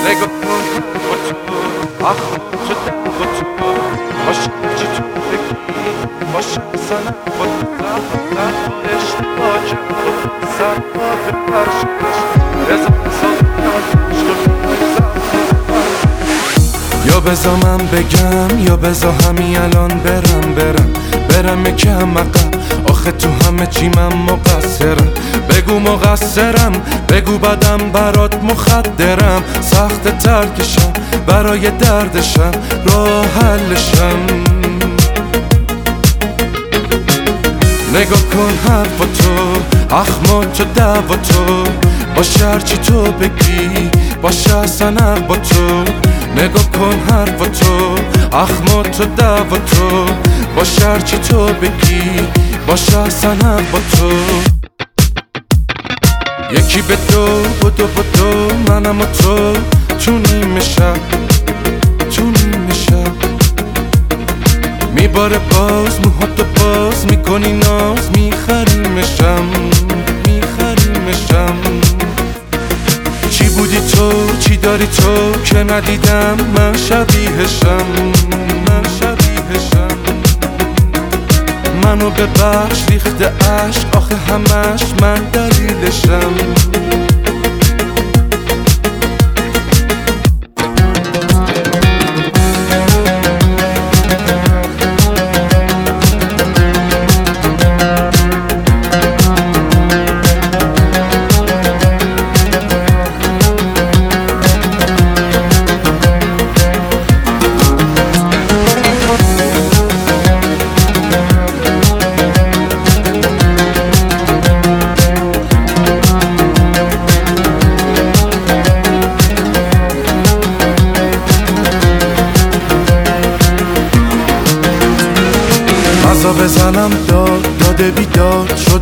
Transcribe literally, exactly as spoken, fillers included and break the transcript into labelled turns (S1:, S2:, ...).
S1: نگاه کن با تو آخ شده با تو باشه چی تو بگی باشه سنم با تو رفتم اشتباه کردم سر با به پرشش رزا یا بزا من بگم یا بزا همین الان برم برم برم یکم عقب آخه تو همه چی من مقصرم بگو مقصرم بگو بدم برات مخدرم سخت ترکشم برای دردشم راه حلشم نگاه کن حرف تو اخما تو دعوا تو باشه هرچی تو بگی باشه اصلا با تو نگاه کن حرف تو اخما تو دعوا تو باشه هرچی تو بگی باشه اصلا با تو یکی به دو بدو بدو منم و تو تو نیمه شب تو نیمه شب میباره باز موهاتو باز میکنی ناز میخریمشم میخریمشم چی بودی تو چی داری تو که ندیدم من شبیهشم من شبیهشم منو ببخش ریخته عشق آخه همش من دلیلشم غذا بزنم داد داده بیداد شد